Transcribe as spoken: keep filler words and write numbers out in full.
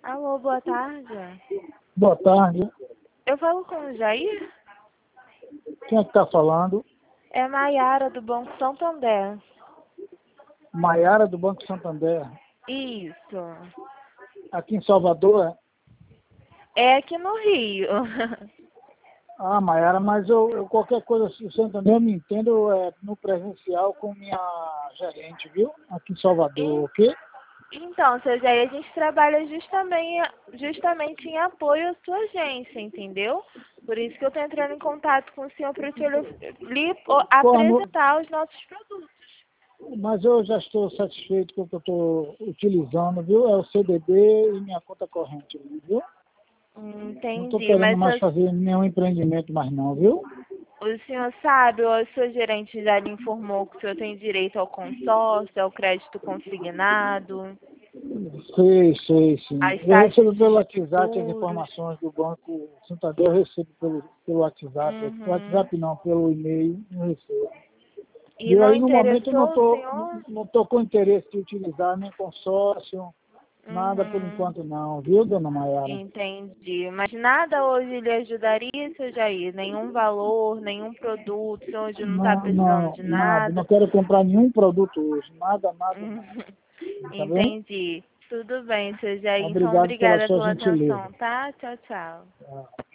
Alô, boa tarde. Boa tarde. Eu falo com o Jair? Quem é que está falando? É Maiara, do Banco Santander. Maiara, do Banco Santander. Isso. Aqui em Salvador, é? É aqui no Rio. Ah, Maiara, mas eu, eu qualquer coisa, se o Santander eu me entendo é, no presencial com minha gerente, viu? Aqui em Salvador, ok? Então, seu Jair, a gente trabalha justamente, justamente em apoio à sua agência, entendeu? Por isso que eu estou entrando em contato com o senhor para lhe Como, apresentar os nossos produtos. mas eu já estou satisfeito com o que eu estou utilizando, viu? É o C D B e minha conta corrente, viu? Não estou Entendi, querendo mas mais o, fazer nenhum empreendimento mais não, viu? o senhor sabe, ou a sua gerente já lhe informou que o senhor tem direito ao consórcio, ao crédito consignado, Sei, sei, sim. às Eu taxas recebo de pelo WhatsApp as juros? informações do Banco Santander, eu recebo pelo, pelo WhatsApp. Uhum. WhatsApp não, pelo e-mail, eu recebo. E E não aí, no momento, eu não interessou o estou senhor? não tô com interesse de utilizar nem consórcio, nada por Uhum. enquanto não, viu, dona Maiara? Entendi. Mas nada hoje lhe ajudaria, seu Jair? Nenhum valor, nenhum produto, o senhor hoje não está Não, precisando não, de nada. Não nada? quero comprar nenhum produto hoje, nada, nada, Uhum. nada. Tá bem? Entendi. Tudo bem, seu Jair. Então, Obrigado pela obrigada sua pela gentileza. atenção, tá? Tchau, tchau. Tá.